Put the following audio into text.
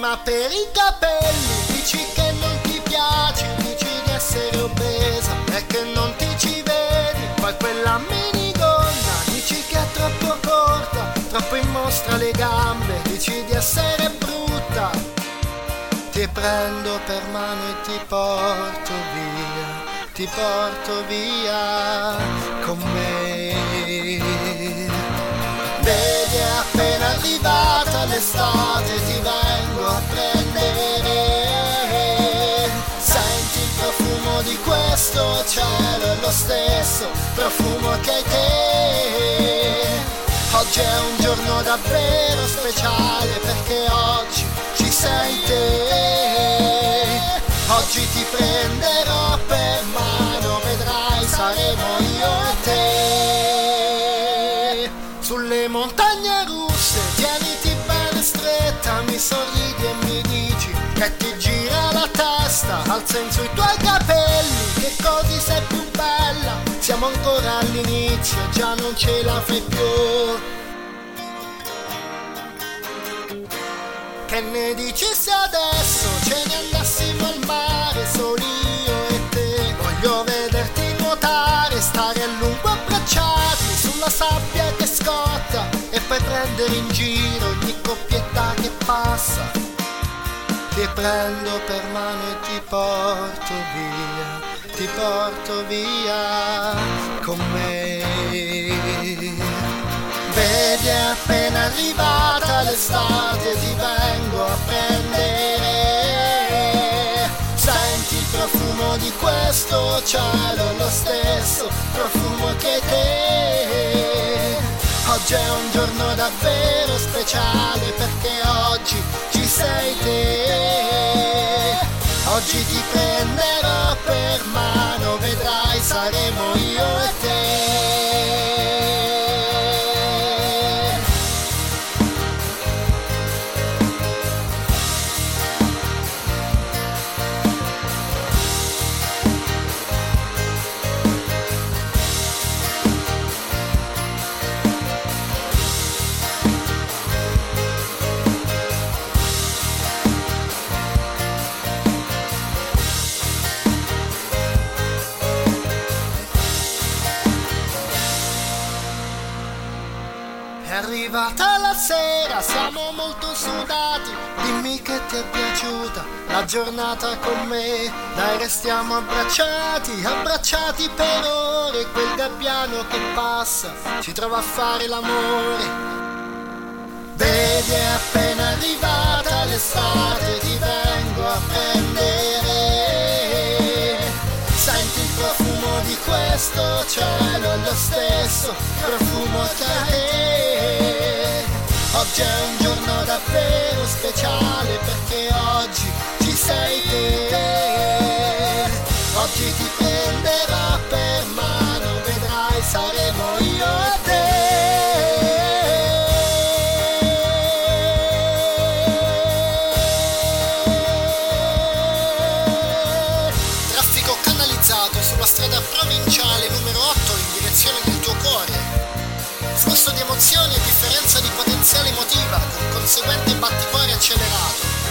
ma per i capelli dici che non ti piaci, dici di essere obesa e che non ti ci vedi. Poi quella minigonna dici che è troppo corta, troppo in mostra le gambe, dici di essere brutta. Ti prendo per mano e ti porto via con me. Vedi, è appena arrivata l'estate, ti vengo a prendere. Senti il profumo di questo cielo, è lo stesso profumo che hai te. Oggi è un giorno davvero speciale perché oggi ci sei te. Oggi ti prenderò per mano, vedrai, saremo io e te. Sulle montagne russe tieniti bene stretta, mi sorridi e mi dici che ti gira la testa. Alza in su i tuoi capelli, che così sei più bella. Siamo ancora all'inizio, già non ce la fai più. Che ne dici se adesso ce ne andassimo al mare, soli io e te? Voglio vederti nuotare, stare a lungo abbracciati sulla sabbia che scotta e poi prendere in giro ogni coppietta che passa. Ti prendo per mano e ti porto via con me. Vedi, è appena arrivata l'estate, ti vengo a prendere. Senti il profumo di questo cielo, lo stesso profumo che te. Oggi è un giorno davvero speciale perché oggi ci sei te. Oggi ti prenderò per mano, vedrai, saremo io e te. È arrivata la sera, siamo molto sudati, dimmi che ti è piaciuta la giornata con me. Dai, restiamo abbracciati per ore, quel gabbiano che passa ci trova a fare l'amore. Vedi, è appena arrivata l'estate, ti vengo a prendere. Senti il profumo di questo cielo, è lo stesso profumo che hai. Oggi è un giorno davvero speciale perché oggi ci sei te. Oggi ti prenderò per mano, vedrai, saremo io e te. Traffico canalizzato sulla strada provinciale numero 8 in direzione del tuo cuore. Flusso di emozioni e differenza di potenziale emotiva con conseguente batticuore accelerato.